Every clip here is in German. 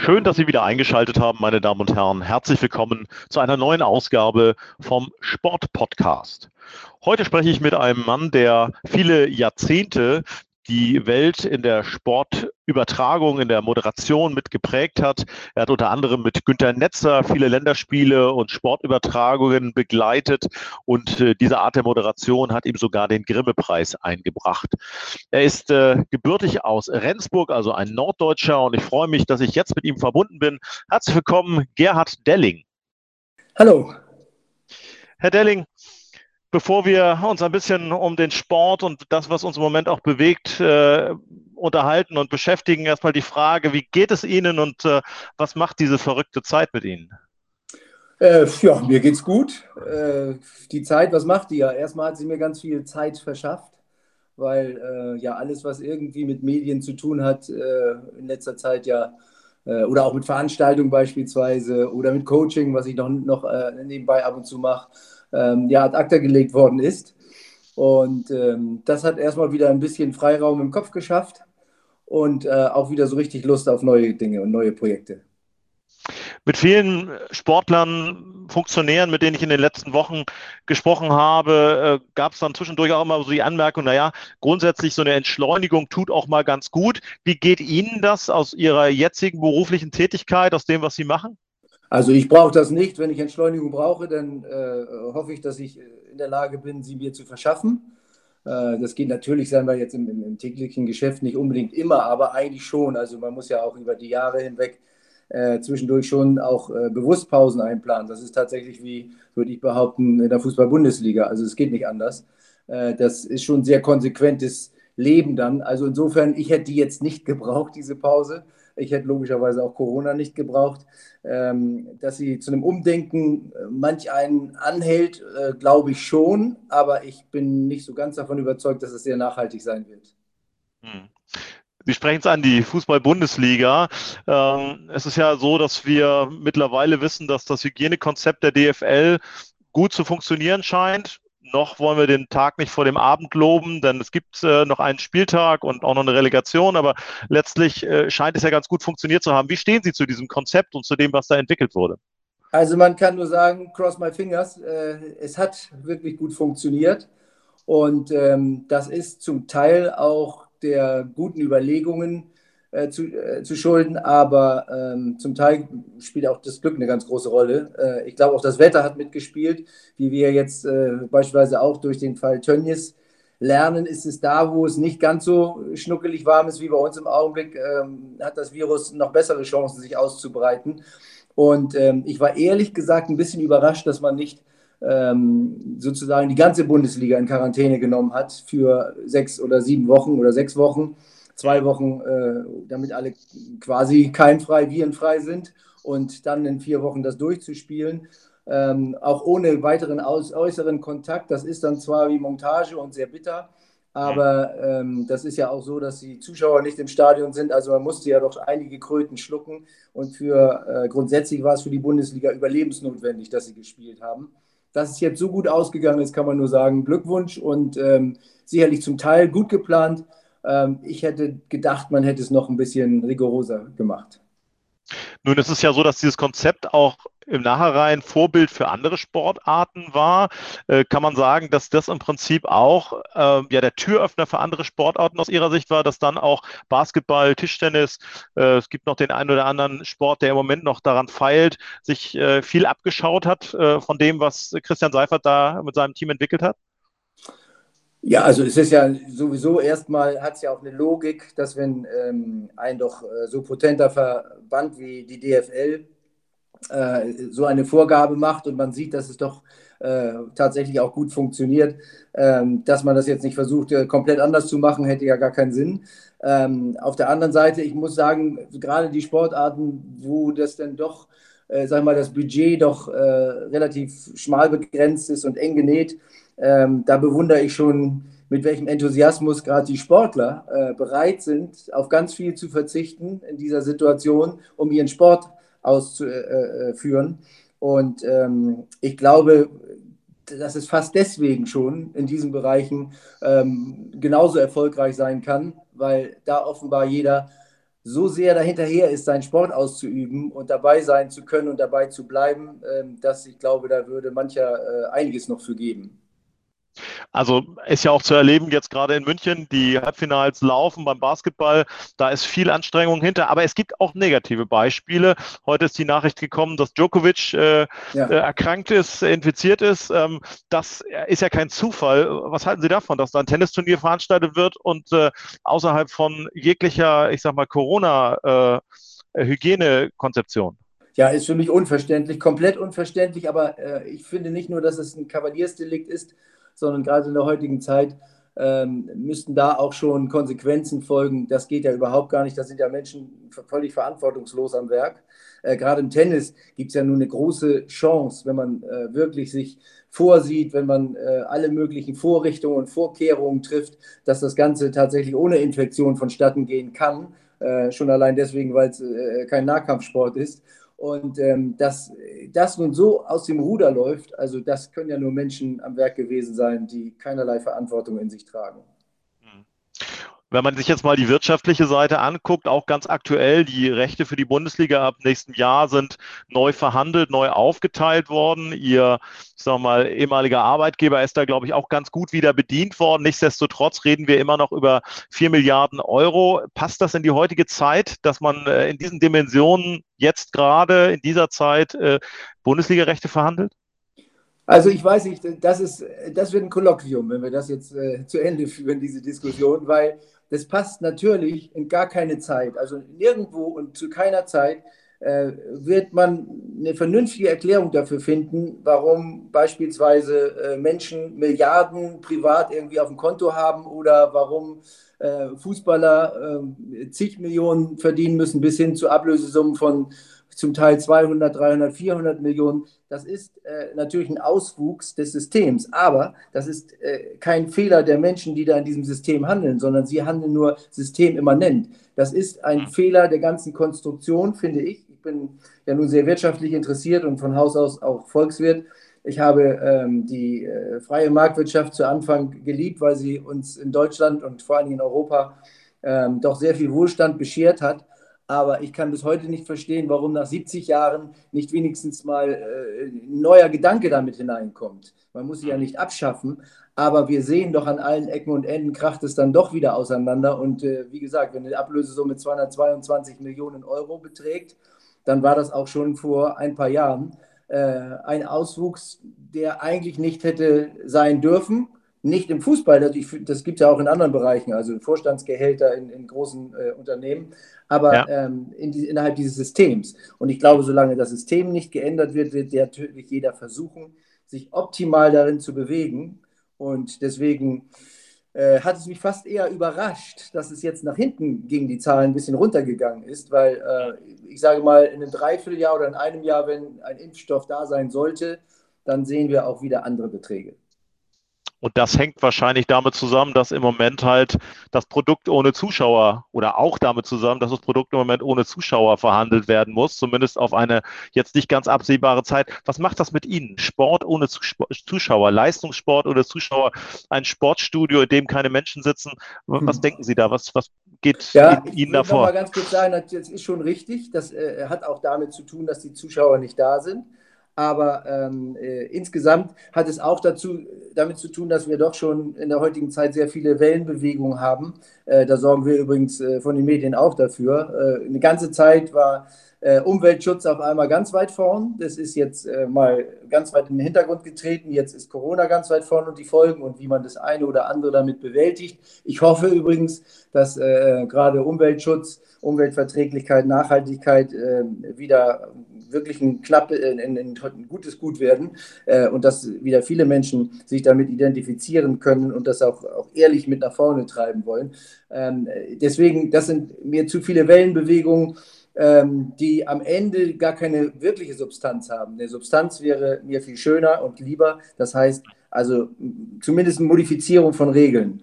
Schön, dass Sie wieder eingeschaltet haben, meine Damen und Herren. Herzlich willkommen zu einer neuen Ausgabe vom Sport-Podcast. Heute spreche ich mit einem Mann, der viele Jahrzehnte die Welt in der Sportübertragung, in der Moderation mit geprägt hat. Er hat unter anderem mit Günter Netzer viele Länderspiele und Sportübertragungen begleitet und diese Art der Moderation hat ihm sogar den Grimme-Preis eingebracht. Er ist gebürtig aus Rendsburg, also ein Norddeutscher, und ich freue mich, dass ich jetzt mit ihm verbunden bin. Herzlich willkommen, Gerhard Delling. Hallo. Herr Delling, bevor wir uns ein bisschen um den Sport und das, was uns im Moment auch bewegt, unterhalten und beschäftigen, erstmal die Frage, wie geht es Ihnen und was macht diese verrückte Zeit mit Ihnen? Ja, mir geht's gut. Die Zeit, was macht die ja? Erstmal hat sie mir ganz viel Zeit verschafft, weil ja alles, was irgendwie mit Medien zu tun hat, in letzter Zeit ja, oder auch mit Veranstaltungen beispielsweise oder mit Coaching, was ich noch nebenbei ab und zu mache, ja, ad acta gelegt worden ist. Und das hat erstmal wieder ein bisschen Freiraum im Kopf geschafft und auch wieder so richtig Lust auf neue Dinge und neue Projekte. Mit vielen Sportlern, Funktionären, mit denen ich in den letzten Wochen gesprochen habe, gab es dann zwischendurch auch immer so die Anmerkung, naja, grundsätzlich so eine Entschleunigung tut auch mal ganz gut. Wie geht Ihnen das aus Ihrer jetzigen beruflichen Tätigkeit, aus dem, was Sie machen? Also ich brauche das nicht. Wenn ich Entschleunigung brauche, dann hoffe ich, dass ich in der Lage bin, sie mir zu verschaffen. Das geht natürlich, sagen wir jetzt im täglichen Geschäft nicht unbedingt immer, aber eigentlich schon. Also man muss ja auch über die Jahre hinweg zwischendurch schon auch bewusst Pausen einplanen. Das ist tatsächlich, wie würde ich behaupten, in der Fußball-Bundesliga. Also es geht nicht anders. Das ist schon ein sehr konsequentes Leben dann. Also insofern, ich hätte die jetzt nicht gebraucht, diese Pause. Ich hätte logischerweise auch Corona nicht gebraucht. Dass sie zu einem Umdenken manch einen anhält, glaube ich schon, aber ich bin nicht so ganz davon überzeugt, dass es sehr nachhaltig sein wird. Hm. Sie sprechen es an, die Fußball-Bundesliga. Es ist ja so, dass wir mittlerweile wissen, dass das Hygienekonzept der DFL gut zu funktionieren scheint. Noch wollen wir den Tag nicht vor dem Abend loben, denn es gibt noch einen Spieltag und auch noch eine Relegation, aber letztlich scheint es ja ganz gut funktioniert zu haben. Wie stehen Sie zu diesem Konzept und zu dem, was da entwickelt wurde? Also man kann nur sagen, cross my fingers, es hat wirklich gut funktioniert und das ist zum Teil auch der guten Überlegungen zu schulden, aber zum Teil spielt auch das Glück eine ganz große Rolle. Ich glaube auch das Wetter hat mitgespielt, wie wir jetzt beispielsweise auch durch den Fall Tönnies lernen, ist es da, wo es nicht ganz so schnuckelig warm ist wie bei uns im Augenblick, hat das Virus noch bessere Chancen, sich auszubreiten. Und ich war ehrlich gesagt ein bisschen überrascht, dass man nicht sozusagen die ganze Bundesliga in Quarantäne genommen hat für 6 oder 7 Wochen oder 6 Wochen, 2 Wochen, damit alle quasi keimfrei, virenfrei sind und dann in 4 Wochen das durchzuspielen. Auch ohne weiteren äußeren Kontakt. Das ist dann zwar wie Montage und sehr bitter, Hm. aber das ist ja auch so, dass die Zuschauer nicht im Stadion sind. Also man musste ja doch einige Kröten schlucken. Und grundsätzlich war es für die Bundesliga überlebensnotwendig, dass sie gespielt haben. Dass es jetzt so gut ausgegangen ist, kann man nur sagen, Glückwunsch und sicherlich zum Teil gut geplant. Ich hätte gedacht, man hätte es noch ein bisschen rigoroser gemacht. Nun ist es ja so, dass dieses Konzept auch im Nachhinein Vorbild für andere Sportarten war. Kann man sagen, dass das im Prinzip auch ja, der Türöffner für andere Sportarten aus Ihrer Sicht war, dass dann auch Basketball, Tischtennis, es gibt noch den einen oder anderen Sport, der im Moment noch daran feilt, sich viel abgeschaut hat von dem, was Christian Seifert da mit seinem Team entwickelt hat? Ja, also es ist ja sowieso erstmal, hat es ja auch eine Logik, dass wenn ein doch so potenter Verband wie die DFL so eine Vorgabe macht und man sieht, dass es doch tatsächlich auch gut funktioniert, dass man das jetzt nicht versucht, komplett anders zu machen, hätte ja gar keinen Sinn. Auf der anderen Seite, ich muss sagen, gerade die Sportarten, wo das dann doch, sag mal, das Budget doch relativ schmal begrenzt ist und eng genäht, da bewundere ich schon, mit welchem Enthusiasmus gerade die Sportler bereit sind, auf ganz viel zu verzichten in dieser Situation, um ihren Sport auszuführen. Und ich glaube, dass es fast deswegen schon in diesen Bereichen genauso erfolgreich sein kann, weil da offenbar jeder so sehr dahinterher ist, seinen Sport auszuüben und dabei sein zu können und dabei zu bleiben, dass ich glaube, da würde mancher einiges noch für geben. Also ist ja auch zu erleben, jetzt gerade in München, die Halbfinals laufen beim Basketball, da ist viel Anstrengung hinter, aber es gibt auch negative Beispiele. Heute ist die Nachricht gekommen, dass Djokovic Ja. erkrankt ist, infiziert ist. Das ist ja kein Zufall. Was halten Sie davon, dass da ein Tennisturnier veranstaltet wird und außerhalb von jeglicher, ich sag mal, Corona-Hygienekonzeption? Ja, ist für mich unverständlich, komplett unverständlich, aber ich finde nicht nur, dass es ein Kavaliersdelikt ist, sondern gerade in der heutigen Zeit müssten da auch schon Konsequenzen folgen. Das geht ja überhaupt gar nicht. Da sind ja Menschen völlig verantwortungslos am Werk. Gerade im Tennis gibt es ja nun eine große Chance, wenn man wirklich sich vorsieht, wenn man alle möglichen Vorrichtungen und Vorkehrungen trifft, dass das Ganze tatsächlich ohne Infektion vonstatten gehen kann. Schon allein deswegen, weil es kein Nahkampfsport ist. Und dass das nun so aus dem Ruder läuft, also das können ja nur Menschen am Werk gewesen sein, die keinerlei Verantwortung in sich tragen. Wenn man sich jetzt mal die wirtschaftliche Seite anguckt, auch ganz aktuell, die Rechte für die Bundesliga ab nächstem Jahr sind neu verhandelt, neu aufgeteilt worden. Ihr, ich sag mal, ehemaliger Arbeitgeber ist da, glaube ich, auch ganz gut wieder bedient worden. Nichtsdestotrotz reden wir immer noch über 4 Milliarden Euro. Passt das in die heutige Zeit, dass man in diesen Dimensionen jetzt gerade in dieser Zeit Bundesliga-Rechte verhandelt? Also ich weiß nicht, das wird ein Kolloquium, wenn wir das jetzt zu Ende führen, diese Diskussion, weil das passt natürlich in gar keine Zeit. Also nirgendwo und zu keiner Zeit wird man eine vernünftige Erklärung dafür finden, warum beispielsweise Menschen Milliarden privat irgendwie auf dem Konto haben oder warum Fußballer zig Millionen verdienen müssen, bis hin zu Ablösesummen von zum Teil 200, 300, 400 Millionen. Das ist natürlich ein Auswuchs des Systems, aber das ist kein Fehler der Menschen, die da in diesem System handeln, sondern sie handeln nur systemimmanent. Das ist ein Fehler der ganzen Konstruktion, finde ich. Ich bin ja nun sehr wirtschaftlich interessiert und von Haus aus auch Volkswirt. Ich habe die freie Marktwirtschaft zu Anfang geliebt, weil sie uns in Deutschland und vor allem in Europa doch sehr viel Wohlstand beschert hat. Aber ich kann bis heute nicht verstehen, warum nach 70 Jahren nicht wenigstens mal ein neuer Gedanke damit hineinkommt. Man muss sie ja nicht abschaffen, aber wir sehen doch an allen Ecken und Enden kracht es dann doch wieder auseinander. Und wie gesagt, wenn eine Ablösesumme 222 Millionen Euro beträgt, dann war das auch schon vor ein paar Jahren ein Auswuchs, der eigentlich nicht hätte sein dürfen. Nicht im Fußball, das gibt es ja auch in anderen Bereichen, also Vorstandsgehälter in großen Unternehmen, aber Ja. innerhalb dieses Systems. Und ich glaube, solange das System nicht geändert wird, wird natürlich jeder versuchen, sich optimal darin zu bewegen. Und deswegen hat es mich fast eher überrascht, dass es jetzt nach hinten ging, die Zahlen ein bisschen runtergegangen ist, weil ich sage mal, in einem Dreivierteljahr oder in einem Jahr, wenn ein Impfstoff da sein sollte, dann sehen wir auch wieder andere Beträge. Und das hängt wahrscheinlich damit zusammen, dass im Moment halt das Produkt ohne Zuschauer oder auch damit zusammen, dass das Produkt im Moment ohne Zuschauer verhandelt werden muss, zumindest auf eine jetzt nicht ganz absehbare Zeit. Was macht das mit Ihnen? Sport ohne Zuschauer, Leistungssport ohne Zuschauer, ein Sportstudio, in dem keine Menschen sitzen. Was denken Sie da? Was geht Ja, in ich Ihnen würde noch mal davor? ganz kurz sagen, das ist schon richtig. Das hat auch damit zu tun, dass die Zuschauer nicht da sind. Aber insgesamt hat es auch damit zu tun, dass wir doch schon in der heutigen Zeit sehr viele Wellenbewegungen haben. Da sorgen wir übrigens von den Medien auch dafür. Eine ganze Zeit war Umweltschutz auf einmal ganz weit vorn. Das ist jetzt mal ganz weit in den Hintergrund getreten. Jetzt ist Corona ganz weit vorn und die Folgen und wie man das eine oder andere damit bewältigt. Ich hoffe übrigens, dass gerade Umweltschutz, Umweltverträglichkeit, Nachhaltigkeit wieder wirklich ein gutes Gut werden und dass wieder viele Menschen sich damit identifizieren können und das auch ehrlich mit nach vorne treiben wollen. Deswegen, das sind mir zu viele Wellenbewegungen, die am Ende gar keine wirkliche Substanz haben. Eine Substanz wäre mir viel schöner und lieber. Das heißt, also zumindest eine Modifizierung von Regeln.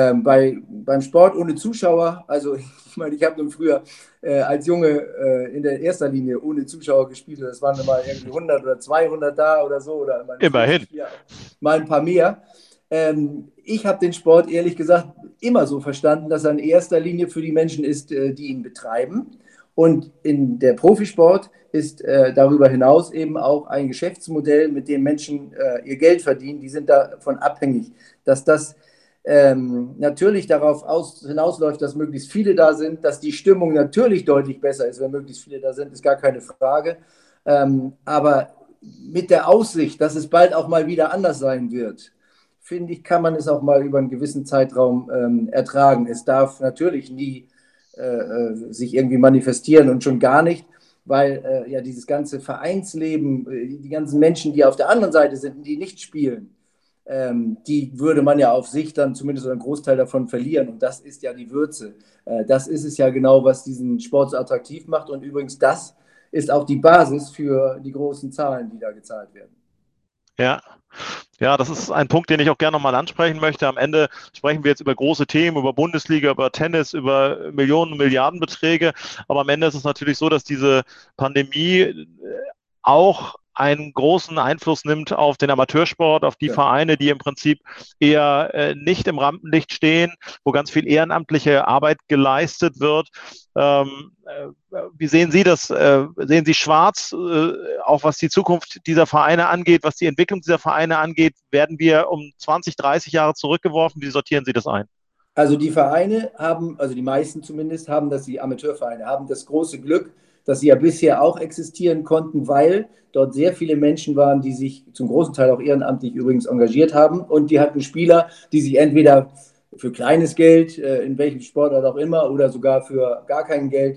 Beim Sport ohne Zuschauer, also ich meine, ich habe nun früher als Junge in der erster Linie ohne Zuschauer gespielt. Das waren mal irgendwie 100 oder 200 da oder so oder in meinem Immerhin. Führungsspiel mal ein paar mehr. ich habe den Sport ehrlich gesagt immer so verstanden, dass er in erster Linie für die Menschen ist, die ihn betreiben. Und in der Profisport ist darüber hinaus eben auch ein Geschäftsmodell, mit dem Menschen ihr Geld verdienen. Die sind davon abhängig, dass das natürlich darauf hinausläuft, dass möglichst viele da sind, dass die Stimmung natürlich deutlich besser ist, wenn möglichst viele da sind, ist gar keine Frage. Aber mit der Aussicht, dass es bald auch mal wieder anders sein wird, finde ich, kann man es auch mal über einen gewissen Zeitraum ertragen. Es darf natürlich nie sich irgendwie manifestieren und schon gar nicht, weil ja dieses ganze Vereinsleben, die ganzen Menschen, die auf der anderen Seite sind, die nicht spielen, die würde man ja auf sich dann zumindest einen Großteil davon verlieren. Und das ist ja die Würze. Das ist es ja genau, was diesen Sport so attraktiv macht. Und übrigens, das ist auch die Basis für die großen Zahlen, die da gezahlt werden. Ja. Ja, das ist ein Punkt, den ich auch gerne nochmal ansprechen möchte. Am Ende sprechen wir jetzt über große Themen, über Bundesliga, über Tennis, über Millionen, Milliardenbeträge. Aber am Ende ist es natürlich so, dass diese Pandemie auch einen großen Einfluss nimmt auf den Amateursport, auf die Vereine, die im Prinzip eher nicht im Rampenlicht stehen, wo ganz viel ehrenamtliche Arbeit geleistet wird. Wie sehen Sie das? Sehen Sie schwarz, auch was die Zukunft dieser Vereine angeht, was die Entwicklung dieser Vereine angeht? Werden wir um 20, 30 Jahre zurückgeworfen? Wie sortieren Sie das ein? Also die Vereine haben, also die meisten zumindest, haben das, die Amateurvereine haben das große Glück, dass sie ja bisher auch existieren konnten, weil dort sehr viele Menschen waren, die sich zum großen Teil auch ehrenamtlich übrigens engagiert haben. Und die hatten Spieler, die sich entweder für kleines Geld, in welchem Sportart auch immer, oder sogar für gar kein Geld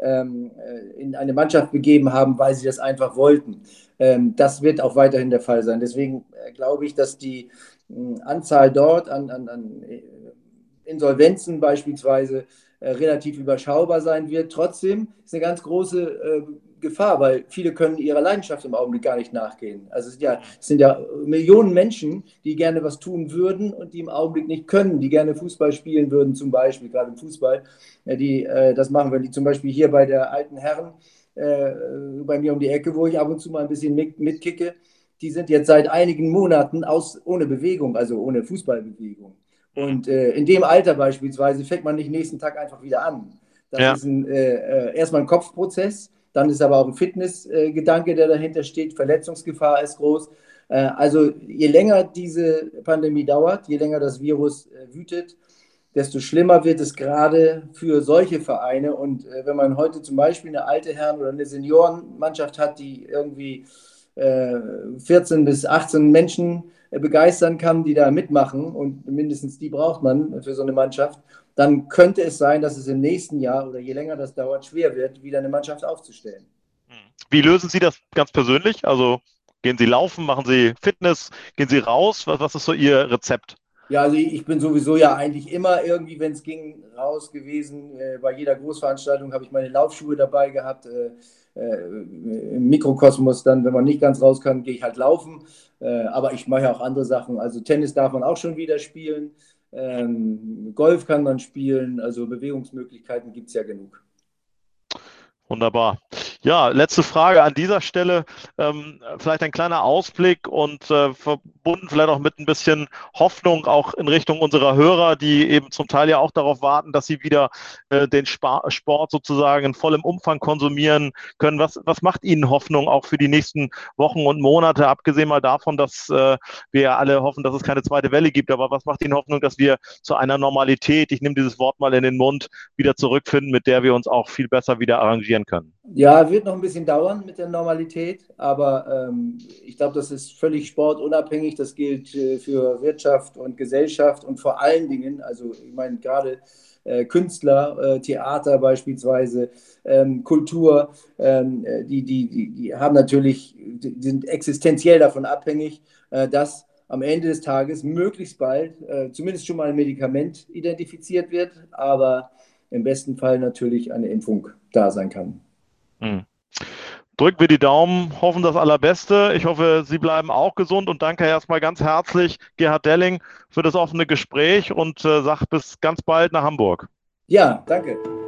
in eine Mannschaft begeben haben, weil sie das einfach wollten. Das wird auch weiterhin der Fall sein. Deswegen glaube ich, dass die Anzahl dort an Insolvenzen beispielsweise relativ überschaubar sein wird. Trotzdem ist eine ganz große Gefahr, weil viele können ihrer Leidenschaft im Augenblick gar nicht nachgehen. Also es sind ja Millionen Menschen, die gerne was tun würden und die im Augenblick nicht können, die gerne Fußball spielen würden, zum Beispiel, gerade im Fußball, die das machen, wenn die zum Beispiel hier bei der Alten Herren bei mir um die Ecke, wo ich ab und zu mal ein bisschen mitkicke, die sind jetzt seit einigen Monaten ohne Bewegung, also ohne Fußballbewegung. Und in dem Alter beispielsweise fängt man nicht nächsten Tag einfach wieder an. Das ist erstmal ein Kopfprozess, dann ist aber auch ein Fitnessgedanke, der dahinter steht. Verletzungsgefahr ist groß. Also je länger diese Pandemie dauert, je länger das Virus wütet, desto schlimmer wird es gerade für solche Vereine. Und wenn man heute zum Beispiel eine alte Herren- oder eine Seniorenmannschaft hat, die irgendwie 14 bis 18 Menschen begeistern kann, die da mitmachen, und mindestens die braucht man für so eine Mannschaft, dann könnte es sein, dass es im nächsten Jahr oder je länger das dauert, schwer wird, wieder eine Mannschaft aufzustellen. Wie lösen Sie das ganz persönlich? Also gehen Sie laufen, machen Sie Fitness, gehen Sie raus? Was ist so Ihr Rezept? Ja, also ich bin sowieso ja eigentlich immer irgendwie, wenn es ging, raus gewesen. Bei jeder Großveranstaltung habe ich meine Laufschuhe dabei gehabt. Im Mikrokosmos dann, wenn man nicht ganz raus kann, gehe ich halt laufen. Aber ich mache ja auch andere Sachen. Also Tennis darf man auch schon wieder spielen. Golf kann man spielen. Also Bewegungsmöglichkeiten gibt es ja genug. Wunderbar. Ja, letzte Frage an dieser Stelle. Vielleicht ein kleiner Ausblick und verbunden vielleicht auch mit ein bisschen Hoffnung auch in Richtung unserer Hörer, die eben zum Teil ja auch darauf warten, dass sie wieder den Sport sozusagen in vollem Umfang konsumieren können. Was macht Ihnen Hoffnung auch für die nächsten Wochen und Monate, abgesehen mal davon, dass wir ja alle hoffen, dass es keine zweite Welle gibt, aber was macht Ihnen Hoffnung, dass wir zu einer Normalität, ich nehme dieses Wort mal in den Mund, wieder zurückfinden, mit der wir uns auch viel besser wieder arrangieren können? Ja, wird noch ein bisschen dauern mit der Normalität, aber ich glaube, das ist völlig sportunabhängig. Das gilt für Wirtschaft und Gesellschaft und vor allen Dingen, also ich meine gerade Künstler, Theater beispielsweise, Kultur, die haben natürlich, die sind existenziell davon abhängig, dass am Ende des Tages möglichst bald zumindest schon mal ein Medikament identifiziert wird, aber im besten Fall natürlich eine Impfung da sein kann. Hm. Drücken wir die Daumen, hoffen das Allerbeste. Ich hoffe, Sie bleiben auch gesund und danke erstmal ganz herzlich, Gerhard Delling, für das offene Gespräch und sag bis ganz bald nach Hamburg. Ja, danke.